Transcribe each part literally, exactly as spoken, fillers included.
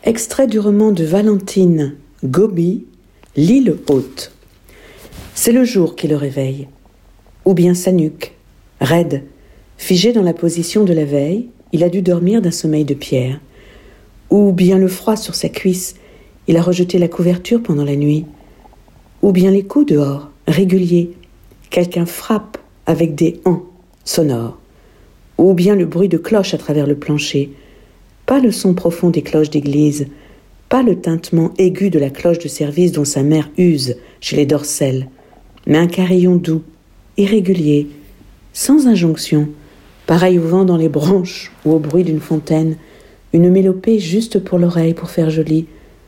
Extrait du roman de Valentine Gobi, L'île haute. C'est le jour qui le réveille, ou bien sa nuque, raide, figée dans la position de la veille, il a dû dormir d'un sommeil de pierre, ou bien le froid sur sa cuisse, il a rejeté la couverture pendant la nuit, ou bien les coups dehors, réguliers, quelqu'un frappe avec des hants sonores, ou bien le bruit de cloches à travers le plancher, pas le son profond des cloches d'église, pas le tintement aigu de la cloche de service dont sa mère use chez les Dorcel, mais un carillon doux, irrégulier, sans injonction, pareil au vent dans les branches ou au bruit d'une fontaine, une mélopée juste pour l'oreille pour faire joli,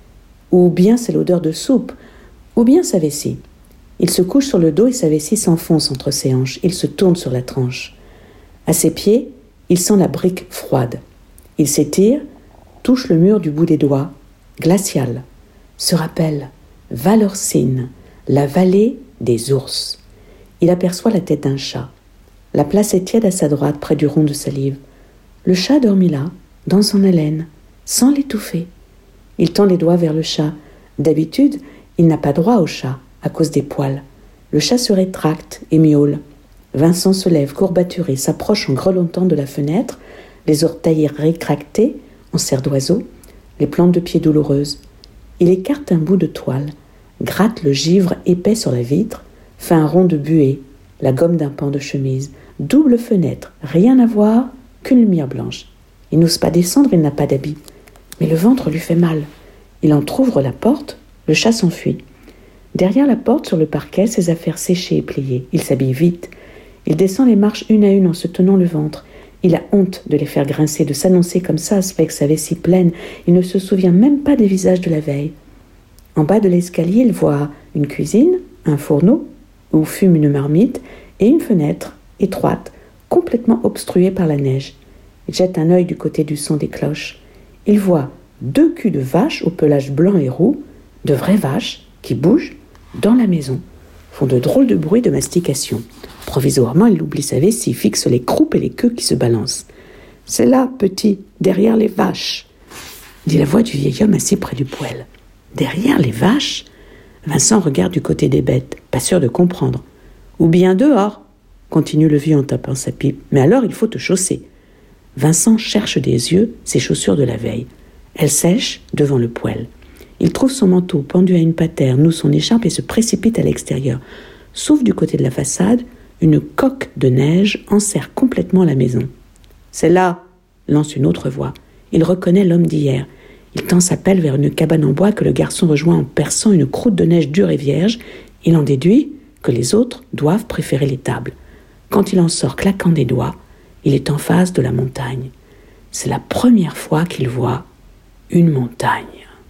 ou bien c'est l'odeur de soupe, ou bien sa vessie. Il se couche sur le dos et sa vessie s'enfonce entre ses hanches, il se tourne sur la tranche. À ses pieds, il sent la brique froide. Il s'étire, touche le mur du bout des doigts, glacial, se rappelle Valorcine, la vallée des ours. Il aperçoit la tête d'un chat. La place est tiède à sa droite, près du rond de salive. Le chat dormit là, dans son haleine, sans l'étouffer. Il tend les doigts vers le chat. D'habitude, il n'a pas droit au chat, à cause des poils. Le chat se rétracte et miaule. Vincent se lève, courbaturé, s'approche en grelottant de la fenêtre, les orteils rétractés, en serre d'oiseau, les plantes de pied douloureuses. Il écarte un bout de toile, gratte le givre épais sur la vitre, fait un rond de buée, la gomme d'un pan de chemise, double fenêtre, rien à voir qu'une lumière blanche. Il n'ose pas descendre, il n'a pas d'habit. Mais le ventre lui fait mal. Il entr'ouvre la porte, le chat s'enfuit. Derrière la porte, sur le parquet, ses affaires séchées et pliées. Il s'habille vite. Il descend les marches une à une en se tenant le ventre. Il a honte de les faire grincer, de s'annoncer comme ça, avec sa vessie pleine. Il ne se souvient même pas des visages de la veille. En bas de l'escalier, il voit une cuisine, un fourneau, où fume une marmite, et une fenêtre, étroite, complètement obstruée par la neige. Il jette un œil du côté du son des cloches. Il voit deux culs de vaches au pelage blanc et roux, de vraies vaches, qui bougent dans la maison, font de drôles de bruits de mastication. Provisoirement, il oublie sa vessie, fixe les croupes et les queues qui se balancent. « C'est là, petit, derrière les vaches !» dit la voix du vieil homme assis près du poêle. « Derrière les vaches ?» Vincent regarde du côté des bêtes, pas sûr de comprendre. « Ou bien dehors !» continue le vieux en tapant sa pipe. « Mais alors, il faut te chausser. » Vincent cherche des yeux ses chaussures de la veille. Elles sèchent devant le poêle. Il trouve son manteau pendu à une patère, noue son écharpe et se précipite à l'extérieur. Sauf du côté de la façade, une coque de neige enserre complètement la maison. « C'est là !» lance une autre voix. Il reconnaît l'homme d'hier. Il tend sa pelle vers une cabane en bois que le garçon rejoint en perçant une croûte de neige dure et vierge. Il en déduit que les autres doivent préférer les tables. Quand il en sort claquant des doigts, il est en face de la montagne. C'est la première fois qu'il voit une montagne.